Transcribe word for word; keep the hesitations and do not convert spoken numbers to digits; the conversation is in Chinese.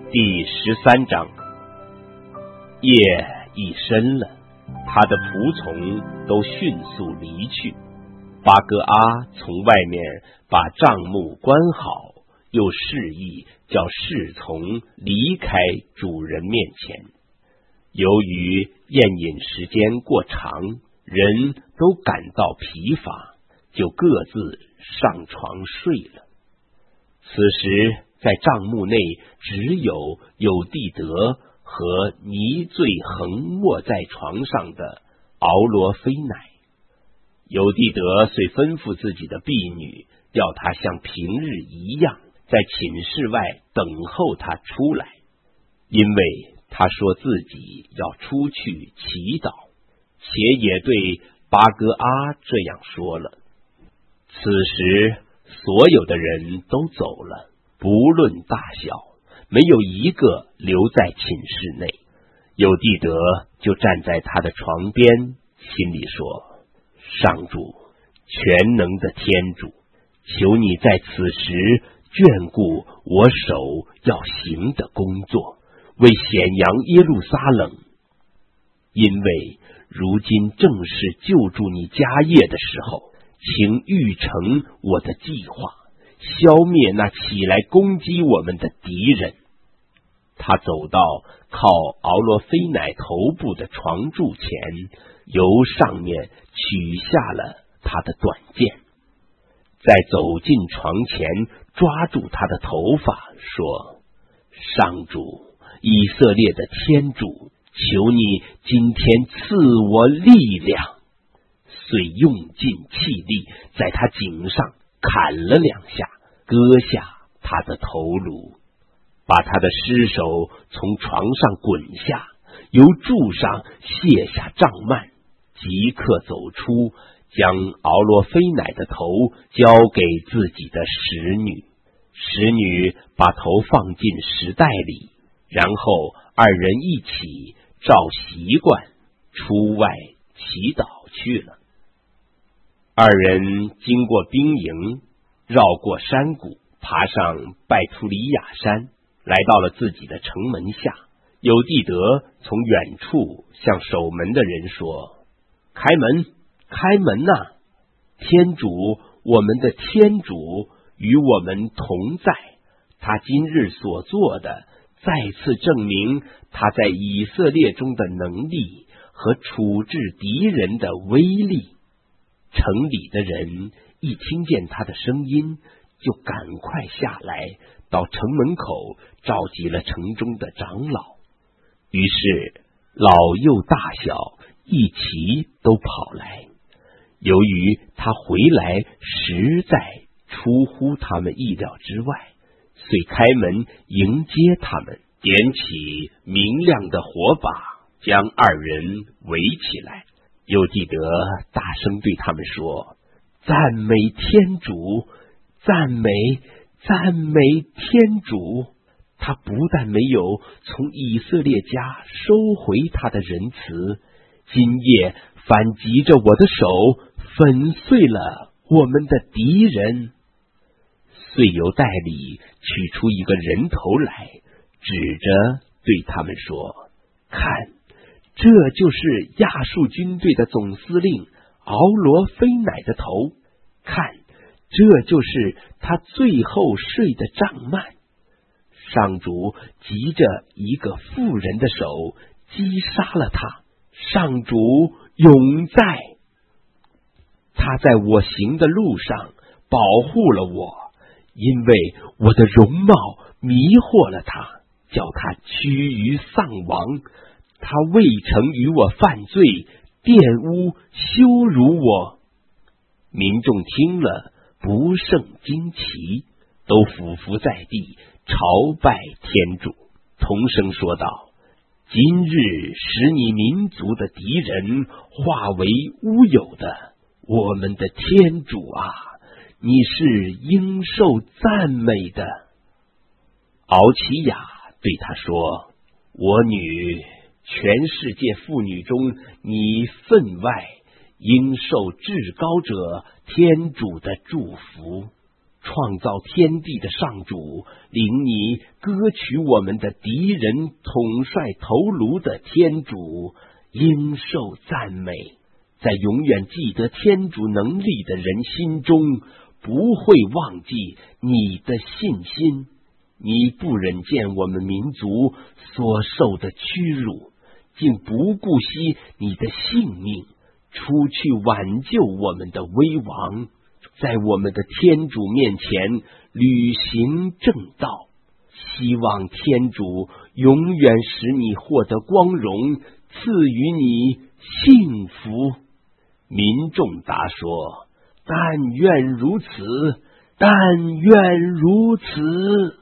第十三章。夜已深了，他的仆从都迅速离去。巴哥阿从外面把帐幕关好，又示意叫侍从离开主人面前。由于宴饮时间过长，人都感到疲乏，就各自上床睡了。此时在帐幕内只有有地德和泥醉横卧在床上的敖罗菲乃。有地德遂吩咐自己的婢女，要她像平日一样在寝室外等候他出来，因为他说自己要出去祈祷，且也对巴哥阿这样说了。此时所有的人都走了，不论大小，没有一个留在寝室内。有地德就站在他的床边，心里说：上主，全能的天主，求你在此时眷顾我手要行的工作，为显扬耶路撒冷，因为如今正是救助你家业的时候，请预成我的计划，消灭那起来攻击我们的敌人。他走到靠敖罗菲乃头部的床柱前，由上面取下了他的短剑，再走进床前，抓住他的头发，说：上主，以色列的天主，求你今天赐我力量。遂用尽气力，在他颈上砍了两下，割下他的头颅，把他的尸首从床上滚下，由柱上卸下帐幔，即刻走出，将敖罗菲乃的头交给自己的使女。使女把头放进石袋里，然后二人一起照习惯出外祈祷去了。二人经过兵营，绕过山谷，爬上拜图里亚山，来到了自己的城门下。有地德从远处向守门的人说：开门，开门呐、啊！天主，我们的天主与我们同在，他今日所做的再次证明他在以色列中的能力和处置敌人的威力。城里的人一听见他的声音，就赶快下来，到城门口召集了城中的长老。于是老幼大小一起都跑来。由于他回来实在出乎他们意料之外，遂开门迎接他们，点起明亮的火把，将二人围起来。有地德大声对他们说：赞美天主，赞美赞美天主！他不但没有从以色列家收回他的仁慈，今夜反急着我的手粉碎了我们的敌人。遂由袋里取出一个人头来，指着对他们说：看，这就是亚述军队的总司令敖罗菲乃的头，看，这就是他最后睡的帐幔。上主急着一个妇人的手击杀了他，上主永在。他在我行的路上保护了我，因为我的容貌迷惑了他，叫他趋于丧亡。他未曾与我犯罪，玷污羞辱我。民众听了不胜惊奇，都俯伏在地朝拜天主，同声说道：今日使你民族的敌人化为乌有的我们的天主啊，你是应受赞美的。敖奇亚对他说：我女，全世界妇女中你分外应受至高者天主的祝福。 创造天地的上主，领你割取我们的敌人，统帅头颅的天主，应受赞美。在永远记得天主能力的人心中，不会忘记你的信心。你不忍见我们民族所受的屈辱，竟不顾惜你的性命，出去挽救我们的威王，在我们的天主面前履行正道。希望天主永远使你获得光荣，赐予你幸福。民众答说：但愿如此，但愿如此。